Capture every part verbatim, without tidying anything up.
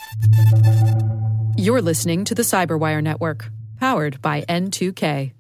You're listening to the Cyberwire Network, powered by N two K.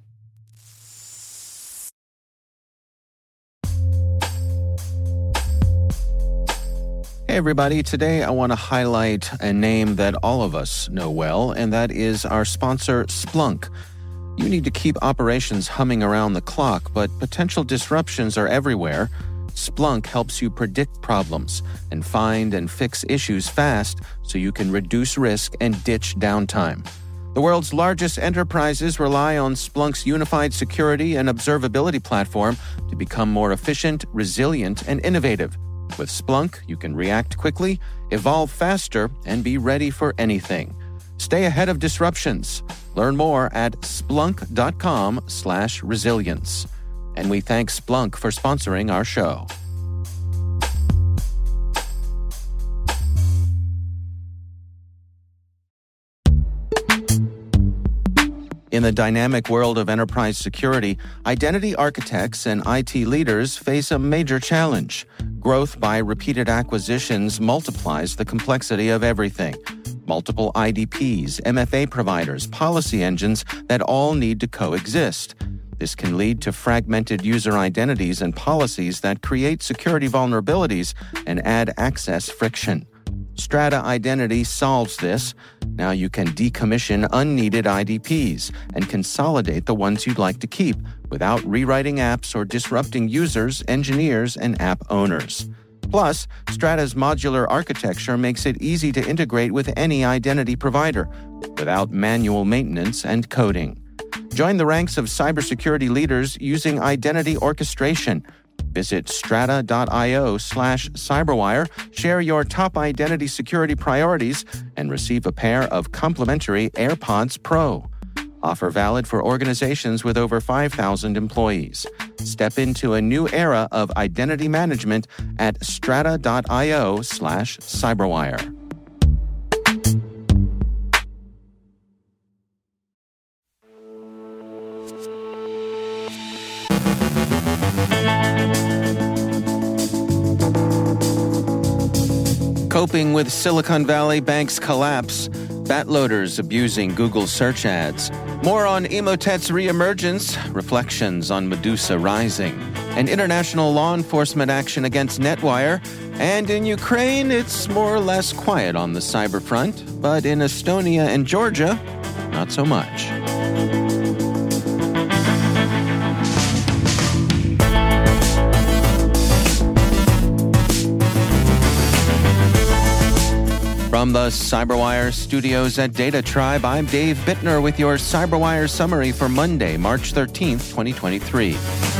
Hey everybody, today I want to highlight a name that all of us know well, and that is our sponsor, Splunk. You need to keep operations humming around the clock, but potential disruptions are everywhere. Splunk helps you predict problems and find and fix issues fast so you can reduce risk and ditch downtime. The world's largest enterprises rely on Splunk's unified security and observability platform to become more efficient, resilient, and innovative. With Splunk, you can react quickly, evolve faster, and be ready for anything. Stay ahead of disruptions. Learn more at splunk.com slash resilience. And we thank Splunk for sponsoring our show. In the dynamic world of enterprise security, identity architects and I T leaders face a major challenge. Growth by repeated acquisitions multiplies the complexity of everything. Multiple I D Ps, M F A providers, policy engines that all need to coexist. This can lead to fragmented user identities and policies that create security vulnerabilities and add access friction. Strata Identity solves this. Now you can decommission unneeded I D Ps and consolidate the ones you'd like to keep without rewriting apps or disrupting users, engineers, and app owners. Plus, Strata's modular architecture makes it easy to integrate with any identity provider without manual maintenance and coding. Join the ranks of cybersecurity leaders using identity orchestration. Visit strata.io slash cyberwire, share your top identity security priorities, and receive a pair of complimentary AirPods Pro. Offer valid for organizations with over five thousand employees. Step into a new era of identity management at strata.io slash cyberwire. Coping with Silicon Valley Bank's collapse, Batloaders abusing Google search ads, more on Emotet's reemergence, reflections on Medusa rising, and international law enforcement action against Netwire, and in Ukraine, it's more or less quiet on the cyber front, but in Estonia and Georgia, not so much. From the Cyberwire studios at Data Tribe, I'm Dave Bittner with your Cyberwire summary for Monday, March thirteenth, twenty twenty-three.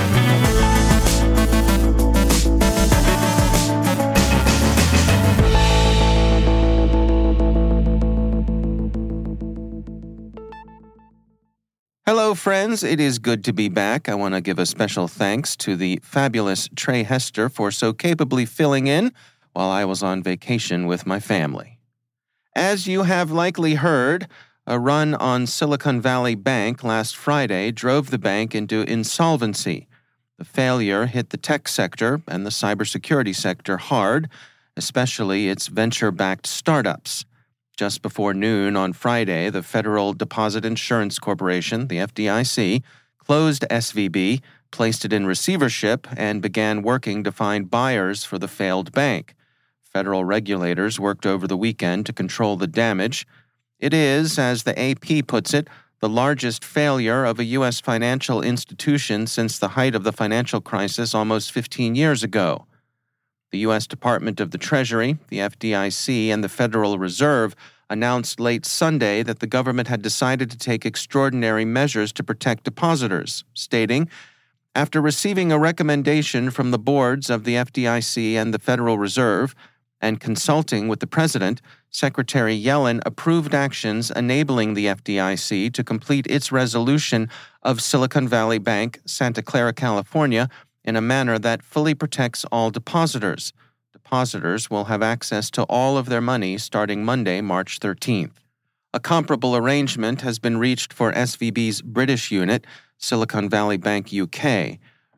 Hello, friends. It is good to be back. I want to give a special thanks to the fabulous Trey Hester for so capably filling in while I was on vacation with my family. As you have likely heard, a run on Silicon Valley Bank last Friday drove the bank into insolvency. The failure hit the tech sector and the cybersecurity sector hard, especially its venture-backed startups. Just before noon on Friday, the Federal Deposit Insurance Corporation, the F D I C, closed S V B, placed it in receivership, and began working to find buyers for the failed bank. Federal regulators worked over the weekend to control the damage. It is, as the A P puts it, the largest failure of a U S financial institution since the height of the financial crisis almost fifteen years ago. The U S Department of the Treasury, the F D I C, and the Federal Reserve announced late Sunday that the government had decided to take extraordinary measures to protect depositors, stating, "After receiving a recommendation from the boards of the F D I C and the Federal Reserve, and consulting with the President, Secretary Yellen approved actions enabling the F D I C to complete its resolution of Silicon Valley Bank, Santa Clara, California, in a manner that fully protects all depositors. Depositors will have access to all of their money starting Monday, March thirteenth. A comparable arrangement has been reached for S V B's British unit, Silicon Valley Bank U K.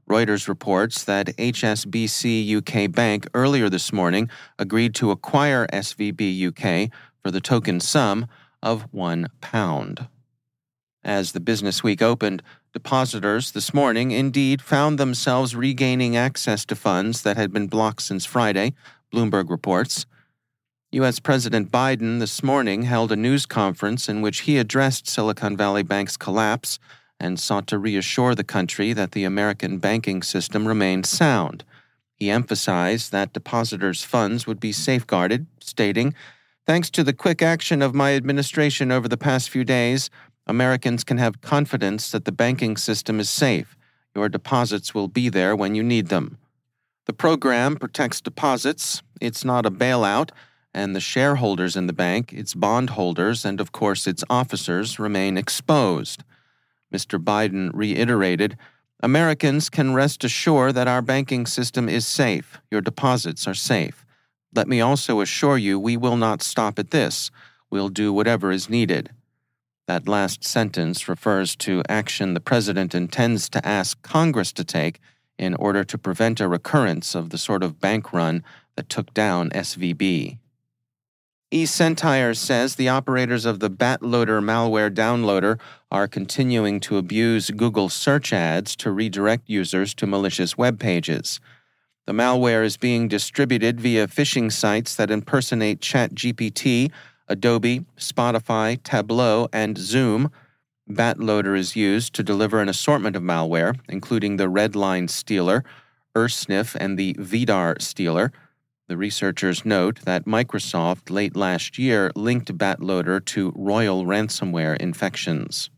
Reuters reports that H S B C U K Bank earlier this morning agreed to acquire S V B U K for the token sum of one pound. As the business week opened, depositors this morning indeed found themselves regaining access to funds that had been blocked since Friday, Bloomberg reports. U S President Biden this morning held a news conference in which he addressed Silicon Valley Bank's collapse and sought to reassure the country that the American banking system remained sound. He emphasized that depositors' funds would be safeguarded, stating, "Thanks to the quick action of my administration over the past few days, Americans can have confidence that the banking system is safe. Your deposits will be there when you need them." The program protects deposits. It's not a bailout, and the shareholders in the bank, its bondholders, and of course its officers remain exposed. Mister Biden reiterated, "Americans can rest assured that our banking system is safe. Your deposits are safe. Let me also assure you we will not stop at this. We'll do whatever is needed." That last sentence refers to action the president intends to ask Congress to take in order to prevent a recurrence of the sort of bank run that took down S V B. eCentire says the operators of the BatLoader malware downloader are continuing to abuse Google search ads to redirect users to malicious web pages. The malware is being distributed via phishing sites that impersonate ChatGPT, Adobe, Spotify, Tableau, and Zoom. BatLoader is used to deliver an assortment of malware, including the Redline Stealer, Ursnif, and the Vidar Stealer. The researchers note that Microsoft late last year linked BatLoader to royal ransomware infections.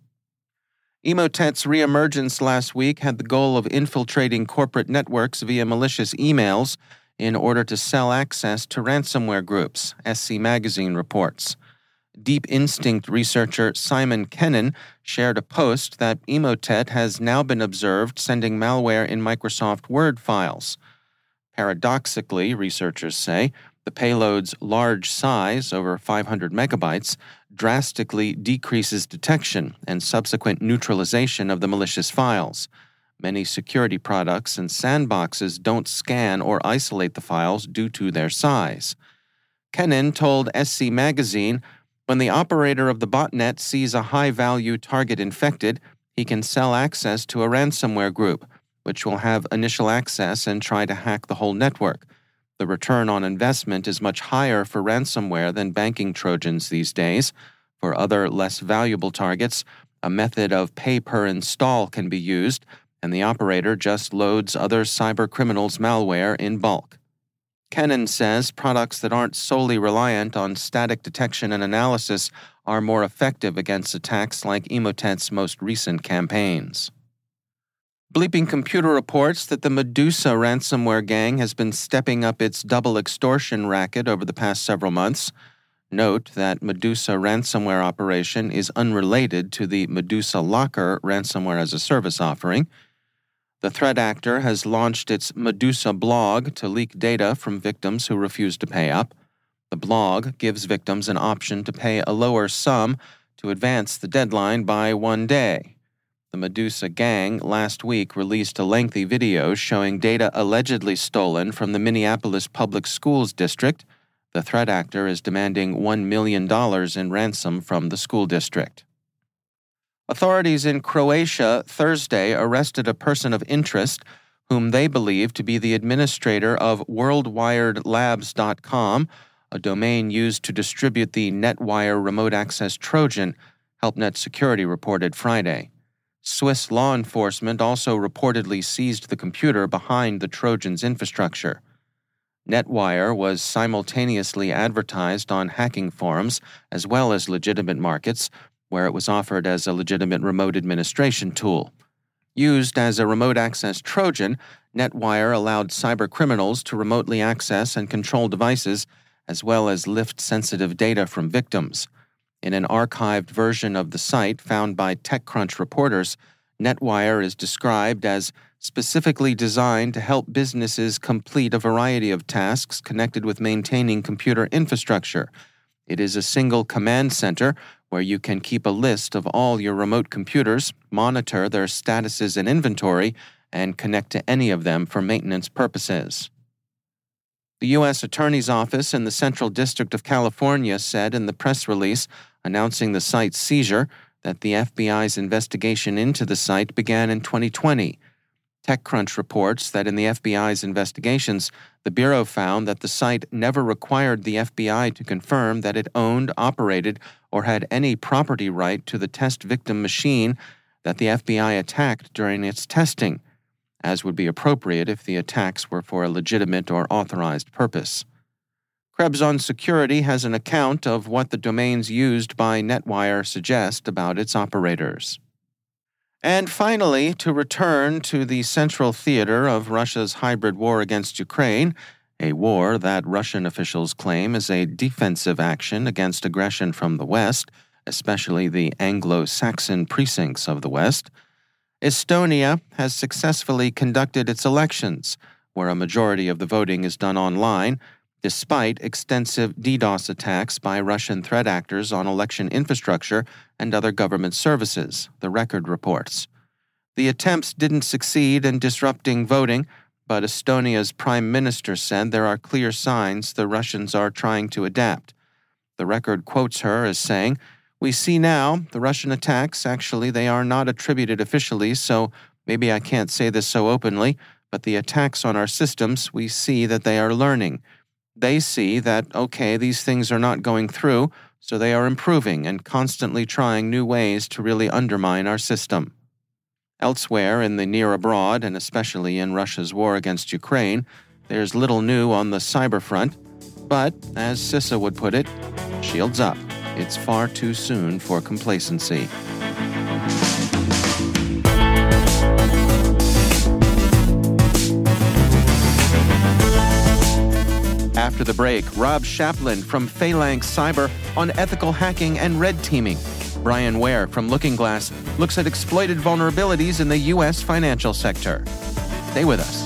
Emotet's reemergence last week had the goal of infiltrating corporate networks via malicious emails in order to sell access to ransomware groups, S C Magazine reports. Deep Instinct researcher Simon Kennan shared a post that Emotet has now been observed sending malware in Microsoft Word files. Paradoxically, researchers say, the payload's large size, over five hundred megabytes, drastically decreases detection and subsequent neutralization of the malicious files. Many security products and sandboxes don't scan or isolate the files due to their size. Kennan told S C Magazine, "When the operator of the botnet sees a high-value target infected, he can sell access to a ransomware group, which will have initial access and try to hack the whole network. The return on investment is much higher for ransomware than banking Trojans these days. For other less valuable targets, a method of pay-per-install can be used, and the operator just loads other cyber criminals' malware in bulk." Kennan says products that aren't solely reliant on static detection and analysis are more effective against attacks like Emotet's most recent campaigns. Bleeping Computer reports that the Medusa ransomware gang has been stepping up its double extortion racket over the past several months. Note that Medusa ransomware operation is unrelated to the Medusa Locker ransomware as a service offering. The threat actor has launched its Medusa blog to leak data from victims who refuse to pay up. The blog gives victims an option to pay a lower sum to advance the deadline by one day. The Medusa gang last week released a lengthy video showing data allegedly stolen from the Minneapolis Public Schools District. The threat actor is demanding one million dollars in ransom from the school district. Authorities in Croatia Thursday arrested a person of interest whom they believe to be the administrator of world wired labs dot com, a domain used to distribute the NetWire remote access Trojan, HelpNet Security reported Friday. Swiss law enforcement also reportedly seized the computer behind the Trojan's infrastructure. NetWire was simultaneously advertised on hacking forums as well as legitimate markets, where it was offered as a legitimate remote administration tool. Used as a remote access Trojan, NetWire allowed cybercriminals to remotely access and control devices, as well as lift sensitive data from victims. In an archived version of the site found by TechCrunch reporters, NetWire is described as specifically designed to help businesses complete a variety of tasks connected with maintaining computer infrastructure. It is a single command center where you can keep a list of all your remote computers, monitor their statuses and inventory, and connect to any of them for maintenance purposes. The U S Attorney's Office in the Central District of California said in the press release announcing the site's seizure that the F B I's investigation into the site began in twenty twenty. TechCrunch reports that in the F B I's investigations, the Bureau found that the site never required the F B I to confirm that it owned, operated, or had any property right to the test victim machine that the F B I attacked during its testing, as would be appropriate if the attacks were for a legitimate or authorized purpose. Krebs on Security has an account of what the domains used by NetWire suggest about its operators. And finally, to return to the central theater of Russia's hybrid war against Ukraine, a war that Russian officials claim is a defensive action against aggression from the West, especially the Anglo-Saxon precincts of the West, Estonia has successfully conducted its elections, where a majority of the voting is done online, despite extensive DDoS attacks by Russian threat actors on election infrastructure and other government services, the Record reports. The attempts didn't succeed in disrupting voting, but Estonia's prime minister said there are clear signs the Russians are trying to adapt. The Record quotes her as saying, "We see now the Russian attacks, actually they are not attributed officially, so maybe I can't say this so openly, but the attacks on our systems, we see that they are learning. They see that, okay, these things are not going through, so they are improving and constantly trying new ways to really undermine our system." Elsewhere in the near abroad, and especially in Russia's war against Ukraine, there's little new on the cyber front, but, as CISA would put it, shields up. It's far too soon for complacency. After the break, Rob Chaplin from Phalanx Cyber on ethical hacking and red teaming. Brian Ware from Looking Glass looks at exploited vulnerabilities in the U S financial sector. Stay with us.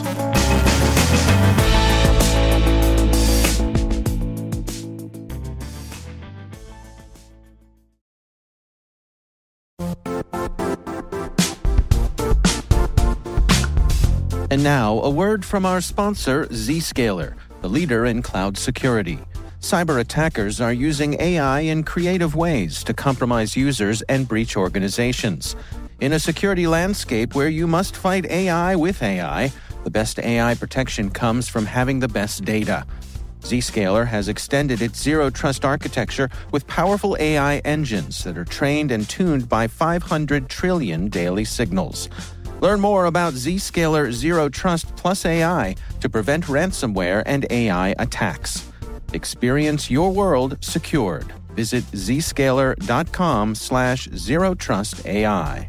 And now, a word from our sponsor, Zscaler, the leader in cloud security. Cyber attackers are using A I in creative ways to compromise users and breach organizations. In a security landscape where you must fight A I with A I, the best A I protection comes from having the best data. Zscaler has extended its zero-trust architecture with powerful A I engines that are trained and tuned by five hundred trillion daily signals. Learn more about Zscaler Zero Trust Plus A I to prevent ransomware and A I attacks. Experience your world secured. Visit zscaler.com slash zero trust AI.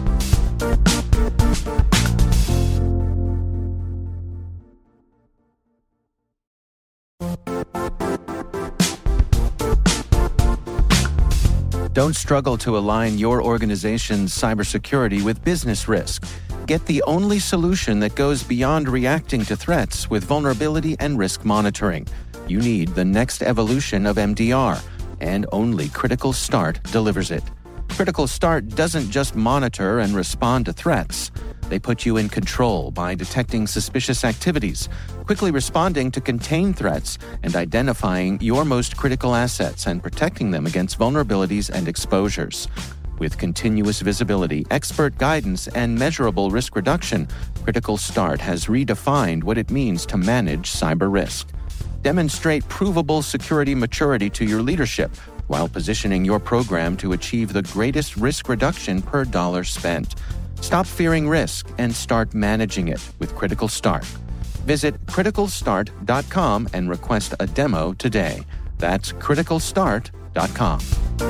Don't struggle to align your organization's cybersecurity with business risk. Get the only solution that goes beyond reacting to threats with vulnerability and risk monitoring. You need the next evolution of M D R, and only Critical Start delivers it. Critical Start doesn't just monitor and respond to threats. They put you in control by detecting suspicious activities, quickly responding to contain threats, and identifying your most critical assets and protecting them against vulnerabilities and exposures. With continuous visibility, expert guidance, and measurable risk reduction, Critical Start has redefined what it means to manage cyber risk. Demonstrate provable security maturity to your leadership while positioning your program to achieve the greatest risk reduction per dollar spent. Stop fearing risk and start managing it with Critical Start. Visit critical start dot com and request a demo today. That's critical start dot com.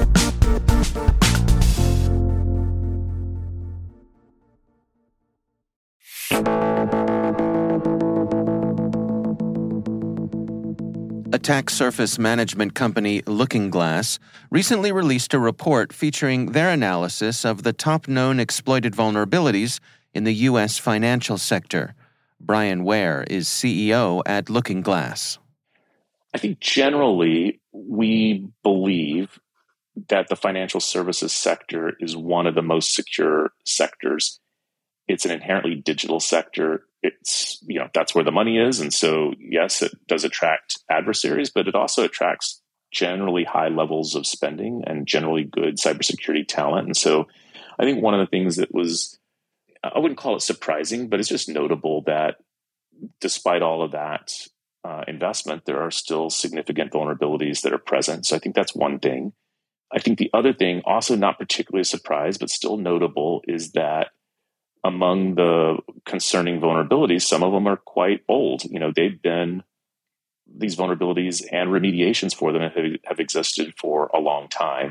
Attack surface management company Looking Glass recently released a report featuring their analysis of the top known exploited vulnerabilities in the U S financial sector. Brian Ware is C E O at Looking Glass. I think generally we believe that the financial services sector is one of the most secure sectors It's an inherently digital sector. It's, you know, that's where the money is. And so, yes, it does attract adversaries, but it also attracts generally high levels of spending and generally good cybersecurity talent. And so I think one of the things that was, I wouldn't call it surprising, but it's just notable that despite all of that uh, investment, there are still significant vulnerabilities that are present. So I think that's one thing. I think the other thing, also not particularly a surprise, but still notable, is that among the concerning vulnerabilities, some of them are quite old. You know, they've been, these vulnerabilities and remediations for them have, have existed for a long time.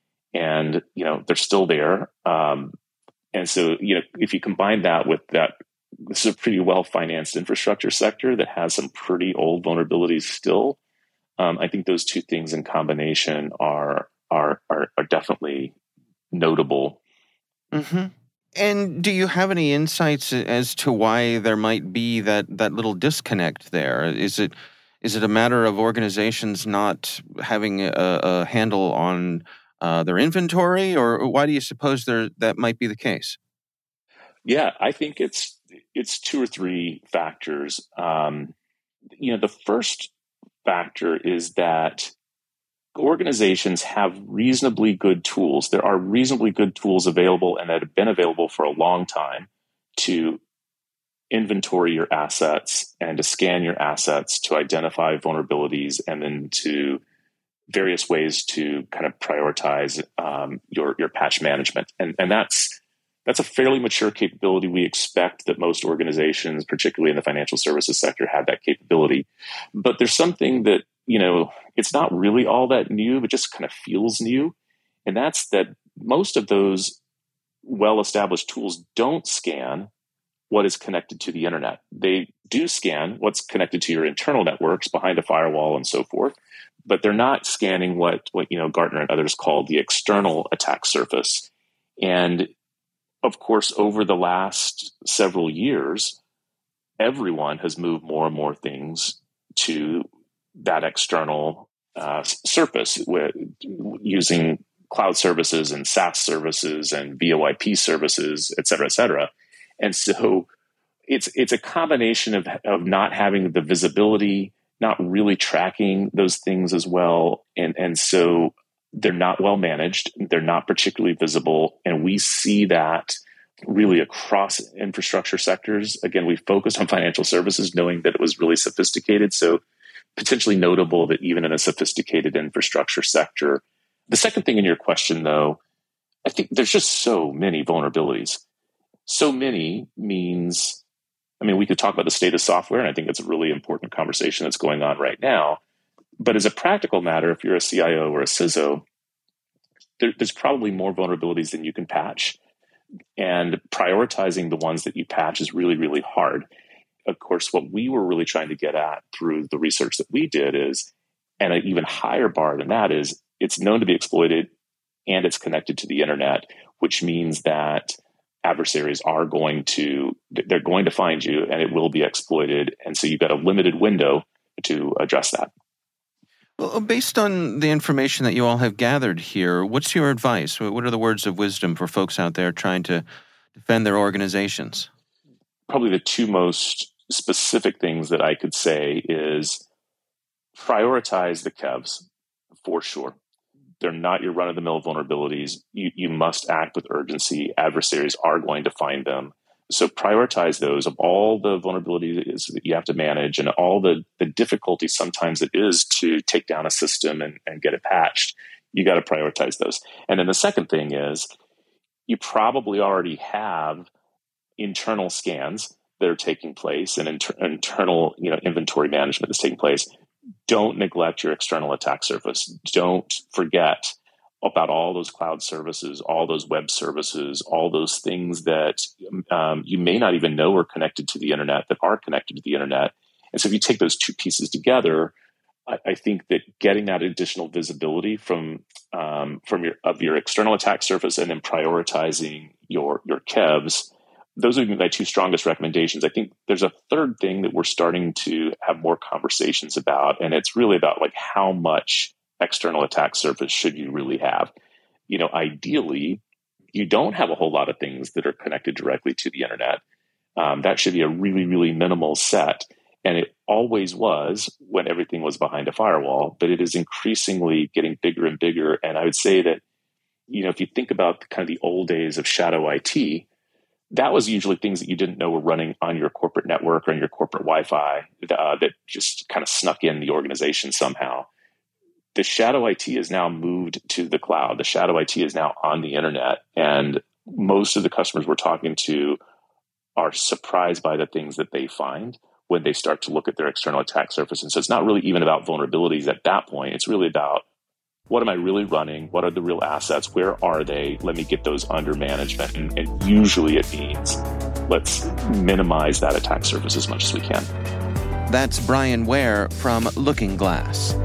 And, you know, they're still there. Um, and so, you know, if you combine that with that, this is a pretty well-financed infrastructure sector that has some pretty old vulnerabilities still. Um, I think those two things in combination are are are, are definitely notable. Mm-hmm. And do you have any insights as to why there might be that, that little disconnect there? Is it is it a matter of organizations not having a, a handle on uh, their inventory, or why do you suppose there that might be the case? Yeah, I think it's it's two or three factors. Um, you know, the first factor is that organizations have reasonably good tools. There are reasonably good tools available and that have been available for a long time to inventory your assets and to scan your assets to identify vulnerabilities and then to various ways to kind of prioritize um, your your patch management. And and that's that's a fairly mature capability. We expect that most organizations, particularly in the financial services sector, have that capability. But there's something that, you know, it's not really all that new, but just kind of feels new. And that's that most of those well-established tools don't scan what is connected to the internet. They do scan what's connected to your internal networks behind a firewall and so forth, but they're not scanning what, what you know, Gartner and others call the external attack surface. And of course, over the last several years, everyone has moved more and more things to that external uh, surface with, using cloud services and SaaS services and V O I P services, et cetera, et cetera. And so it's it's a combination of, of not having the visibility, not really tracking those things as well. And, and so they're not well managed. They're not particularly visible. And we see that really across infrastructure sectors. Again, we focused on financial services, knowing that it was really sophisticated. So potentially notable that even in a sophisticated infrastructure sector. The second thing in your question, though, I think there's just so many vulnerabilities. So many means, I mean, we could talk about the state of software, and I think it's a really important conversation that's going on right now. But as a practical matter, if you're a C I O or a C I S O, there, there's probably more vulnerabilities than you can patch. And prioritizing the ones that you patch is really, really hard. Of course, what we were really trying to get at through the research that we did is, and an even higher bar than that is, it's known to be exploited and it's connected to the internet, which means that adversaries are going to, they're going to find you and it will be exploited. And so you've got a limited window to address that. Well, based on the information that you all have gathered here, what's your advice? What are the words of wisdom for folks out there trying to defend their organizations? Probably the two most specific things that I could say is prioritize the K E Vs for sure. They're not your run-of-the-mill vulnerabilities. You, you must act with urgency. Adversaries are going to find them. So prioritize those of all the vulnerabilities that you have to manage and all the, the difficulty sometimes it is to take down a system and, and get it patched. You got to prioritize those. And then the second thing is you probably already have internal scans that are taking place and inter- internal you know, inventory management that's taking place. Don't neglect your external attack surface. Don't forget about all those cloud services, all those web services, all those things that um, you may not even know are connected to the internet that are connected to the internet. And so if you take those two pieces together, I, I think that getting that additional visibility from um, from your of your external attack surface and then prioritizing your your K E Vs, those are my two strongest recommendations. I think there's a third thing that we're starting to have more conversations about, and it's really about like how much external attack surface should you really have? You know, ideally, you don't have a whole lot of things that are connected directly to the internet. Um, that should be a really, really minimal set. And it always was when everything was behind a firewall, but it is increasingly getting bigger and bigger. And I would say that, you know, if you think about kind of the old days of shadow I T, that was usually things that you didn't know were running on your corporate network or on your corporate Wi-Fi uh, that just kind of snuck in the organization somehow. The shadow I T is now moved to the cloud. The shadow I T is now on the internet. And most of the customers we're talking to are surprised by the things that they find when they start to look at their external attack surface. And so it's not really even about vulnerabilities at that point. It's really about, what am I really running? What are the real assets? Where are they? Let me get those under management. And, and usually it means let's minimize that attack surface as much as we can. That's Brian Ware from Looking Glass.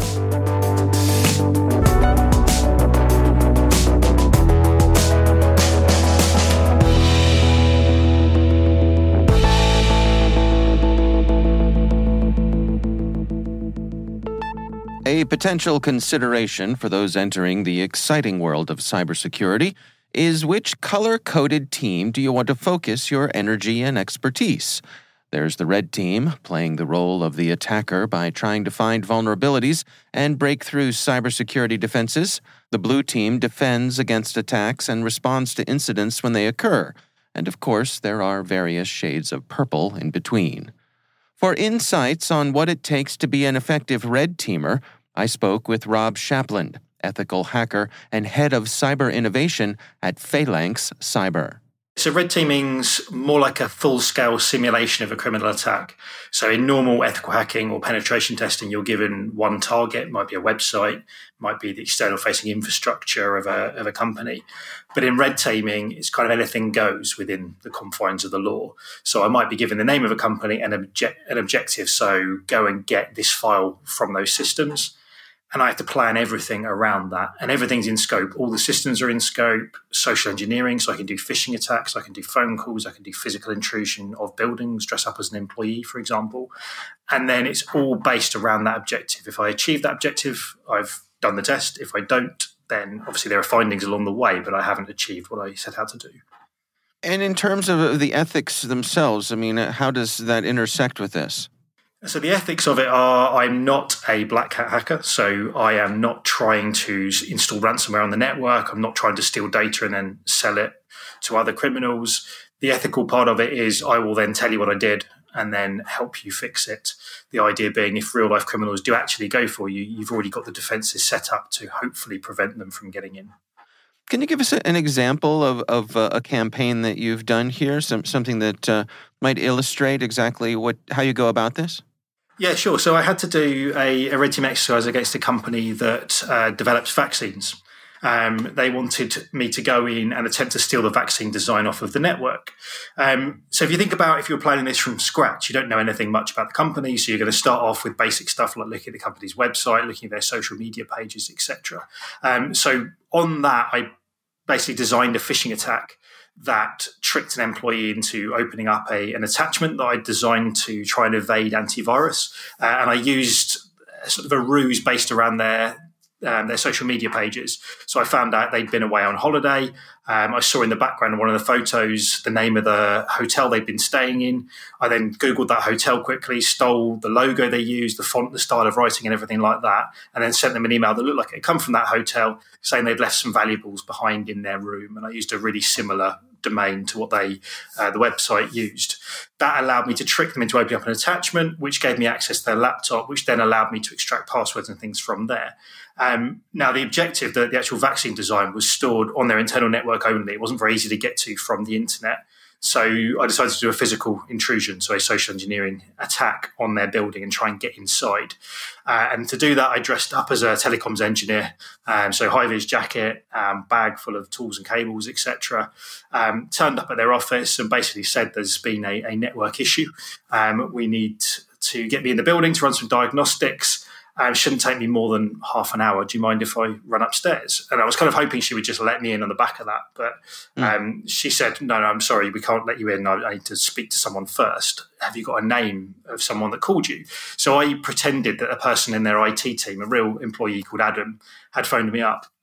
A potential consideration for those entering the exciting world of cybersecurity is which color-coded team do you want to focus your energy and expertise? There's the red team, playing the role of the attacker by trying to find vulnerabilities and break through cybersecurity defenses. The blue team defends against attacks and responds to incidents when they occur. And of course, there are various shades of purple in between. For insights on what it takes to be an effective red teamer, I spoke with Rob Shapland, ethical hacker and head of cyber innovation at Phalanx Cyber. So red teaming's more like a full-scale simulation of a criminal attack. So in normal ethical hacking or penetration testing, you're given one target. It might be a website, might be the external-facing infrastructure of a, of a company. But in red teaming, it's kind of anything goes within the confines of the law. So I might be given the name of a company and obje- an objective. So go and get this file from those systems. And I have to plan everything around that. And everything's in scope. All the systems are in scope, social engineering, so I can do phishing attacks, I can do phone calls, I can do physical intrusion of buildings, dress up as an employee, for example. And then it's all based around that objective. If I achieve that objective, I've done the test. If I don't, then obviously there are findings along the way, but I haven't achieved what I set out to do. And in terms of the ethics themselves, I mean, how does that intersect with this? So the ethics of it are, I'm not a black hat hacker, so I am not trying to install ransomware on the network. I'm not trying to steal data and then sell it to other criminals. The ethical part of it is I will then tell you what I did and then help you fix it. The idea being if real life criminals do actually go for you, you've already got the defenses set up to hopefully prevent them from getting in. Can you give us an example of, of a campaign that you've done here, some, something that uh, might illustrate exactly what how you go about this? Yeah, sure. So I had to do a, a red team exercise against a company that uh, develops vaccines. Um, they wanted me to go in and attempt to steal the vaccine design off of the network. Um, so if you think about if you're planning this from scratch, you don't know anything much about the company. So you're going to start off with basic stuff like looking at the company's website, looking at their social media pages, et cetera. Um, so on that, I basically designed a phishing attack that tricked an employee into opening up a, an attachment that I designed to try and evade antivirus. Uh, and I used sort of a ruse based around their um, their social media pages. So I found out they'd been away on holiday. Um, I saw in the background of one of the photos the name of the hotel they'd been staying in. I then Googled that hotel quickly, stole the logo they used, the font, the style of writing and everything like that, and then sent them an email that looked like it had come from that hotel saying they'd left some valuables behind in their room. And I used a really similar domain to what they uh, the website used. That allowed me to trick them into opening up an attachment, which gave me access to their laptop, which then allowed me to extract passwords and things from there. Um, now, the objective, the, the actual vaccine design, was stored on their internal network only. It wasn't very easy to get to from the internet. So I decided to do a physical intrusion, so a social engineering attack on their building and try and get inside. Uh, and to do that, I dressed up as a telecoms engineer, um, so high-vis jacket, um, bag full of tools and cables, et cetera. Um, turned up at their office and basically said there's been a, a network issue. Um, we need to get me in the building to run some diagnostics. Um, shouldn't take me more than half an hour. Do you mind if I run upstairs? And I was kind of hoping she would just let me in on the back of that. But um, mm. she said, no, no, I'm sorry, we can't let you in. I, I need to speak to someone first. Have you got a name of someone that called you? So I pretended that a person in their I T team, a real employee called Adam, had phoned me up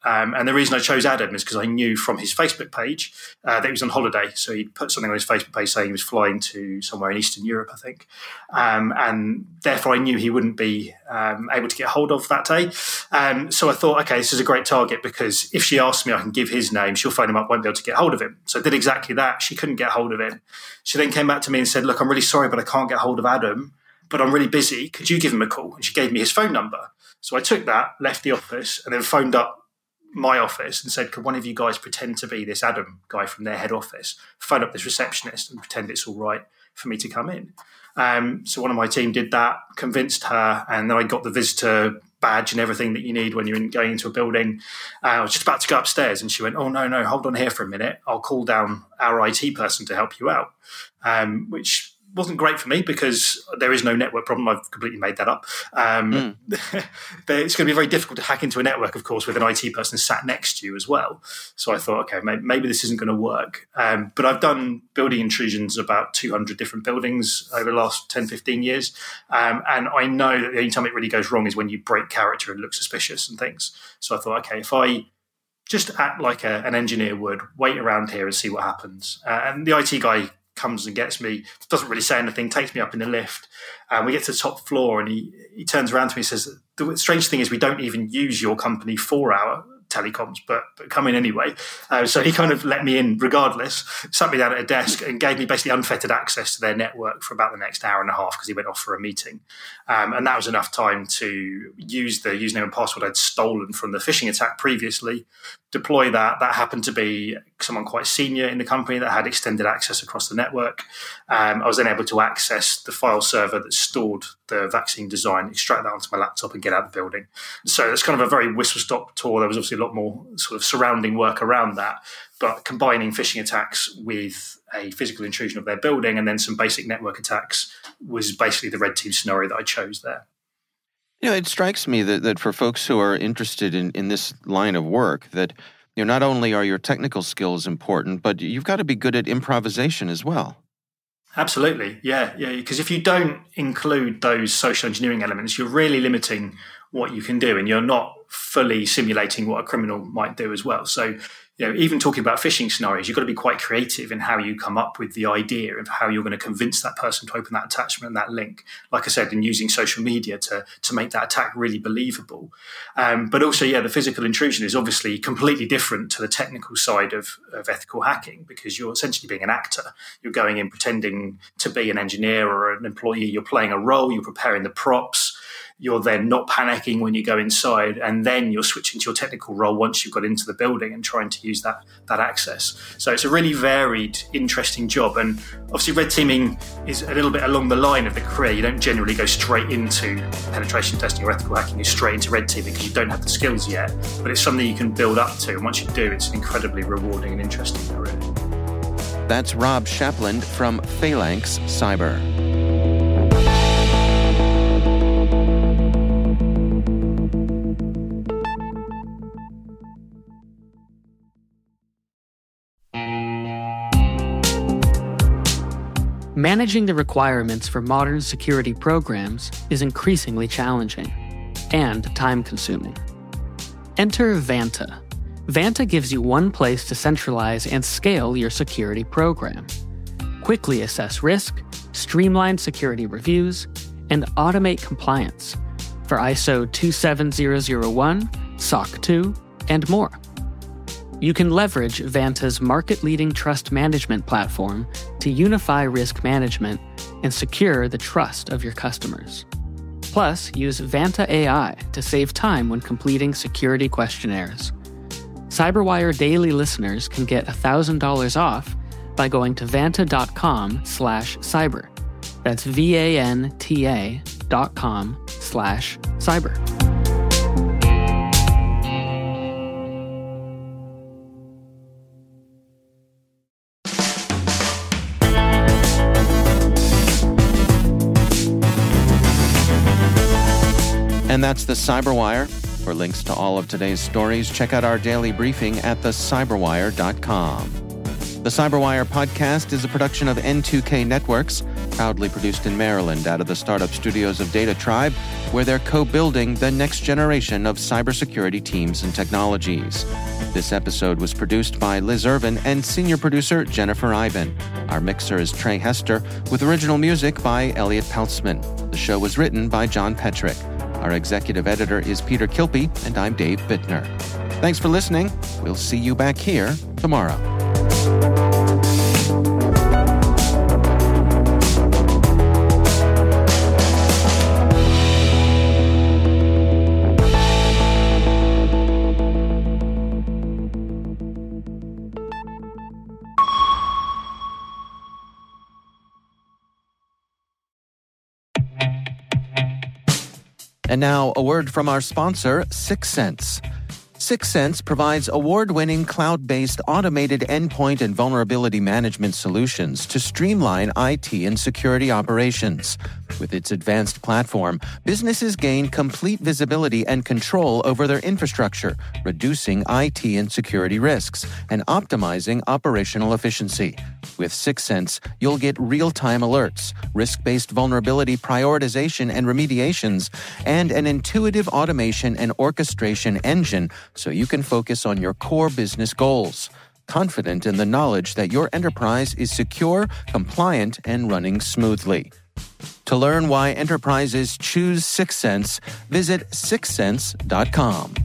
Um, and the reason I chose Adam is because I knew from his Facebook page uh, that he was on holiday. So he put something on his Facebook page saying he was flying to somewhere in Eastern Europe, I think. Um, and therefore I knew he wouldn't be um, able to get hold of that day. Um, so I thought, okay, this is a great target because if she asks me, I can give his name. She'll phone him up, won't be able to get hold of him. So I did exactly that. She couldn't get hold of him. She then came back to me and said, look, I'm really sorry, but I can't get hold of Adam, but I'm really busy. Could you give him a call? And she gave me his phone number. So I took that, left the office, and then phoned up my office and said, could one of you guys pretend to be this Adam guy from their head office, phone up this receptionist and pretend it's all right for me to come in? Um, so one of my team did that, convinced her, and then I got the visitor badge and everything that you need when you're in, going into a building. Uh, I was just about to go upstairs and she went, oh, no, no, hold on here for a minute. I'll call down our I T person to help you out, um, which wasn't great for me because there is no network problem. I've completely made that up. Um, mm. But it's going to be very difficult to hack into a network, of course, with an I T person sat next to you as well. So I thought, okay, maybe, maybe this isn't going to work. Um, but I've done building intrusions about two hundred different buildings over the last ten, fifteen years. Um, and I know that the only time it really goes wrong is when you break character and look suspicious and things. So I thought, okay, if I just act like a, an engineer would, wait around here and see what happens. Uh, and the I T guy comes and gets me, doesn't really say anything, takes me up in the lift. And we get to the top floor and he, he turns around to me and says, the strange thing is we don't even use your company for our telecoms, but, but come in anyway. Uh, so he kind of let me in regardless, sat me down at a desk and gave me basically unfettered access to their network for about the next hour and a half because he went off for a meeting. Um, and that was enough time to use the username and password I'd stolen from the phishing attack previously, deploy that. That happened to be someone quite senior in the company that had extended access across the network. Um, I was then able to access the file server that stored the vaccine design, extract that onto my laptop and get out of the building. So it's kind of a very whistle-stop tour. There was obviously a lot more sort of surrounding work around that, but combining phishing attacks with a physical intrusion of their building and then some basic network attacks was basically the red team scenario that I chose there. You know, it strikes me that, that for folks who are interested in, in this line of work, that you know, not only are your technical skills important, but you've got to be good at improvisation as well. Absolutely, yeah, yeah. Because if you don't include those social engineering elements, you're really limiting what you can do, and you're not fully simulating what a criminal might do as well. So, you know, even talking about phishing scenarios, you've got to be quite creative in how you come up with the idea of how you're going to convince that person to open that attachment and that link. Like I said, in using social media to to make that attack really believable. Um, but also, yeah, the physical intrusion is obviously completely different to the technical side of, of ethical hacking because you're essentially being an actor. You're going in pretending to be an engineer or an employee. You're playing a role. You're preparing the props. You're then not panicking when you go inside, and then you're switching to your technical role once you've got into the building and trying to use that that access. So it's a really varied, interesting job. And obviously red teaming is a little bit along the line of the career. You don't generally go straight into penetration testing or ethical hacking. You're straight into red teaming because you don't have the skills yet. But it's something you can build up to. And once you do, it's an incredibly rewarding and interesting career. That's Rob Shapland from Phalanx Cyber. Managing the requirements for modern security programs is increasingly challenging and time-consuming. Enter Vanta. Vanta gives you one place to centralize and scale your security program. Quickly assess risk, streamline security reviews, and automate compliance for I S O two seven zero zero one, S O C two, and more. You can leverage Vanta's market-leading trust management platform to unify risk management and secure the trust of your customers. Plus, use Vanta A I to save time when completing security questionnaires. CyberWire Daily listeners can get one thousand dollars off by going to vanta.com slash cyber. That's V-A-N-T-A dot com slash cyber. And that's the Cyberwire. For links to all of today's stories, check out our daily briefing at the cyberwire dot com. The Cyberwire podcast is a production of N two K Networks. proudly produced in Maryland out of the startup studios of Data Tribe, where they're co-building the next generation of cybersecurity teams and technologies. This episode was produced by Liz Irvin and senior producer Jennifer Iben. Our mixer is Trey Hester, with original music by Elliot Peltzman. The show was written by John Petrick. Our executive editor is Peter Kilpie, and I'm Dave Bittner. Thanks for listening. We'll see you back here tomorrow. And now, a word from our sponsor, Syxsense. Syxsense provides award-winning cloud-based automated endpoint and vulnerability management solutions to streamline I T and security operations. With its advanced platform, businesses gain complete visibility and control over their infrastructure, reducing I T and security risks and optimizing operational efficiency. With Syxsense, you'll get real-time alerts, risk-based vulnerability prioritization and remediations, and an intuitive automation and orchestration engine so you can focus on your core business goals, confident in the knowledge that your enterprise is secure, compliant, and running smoothly. To learn why enterprises choose Syxsense, visit syxsense dot com.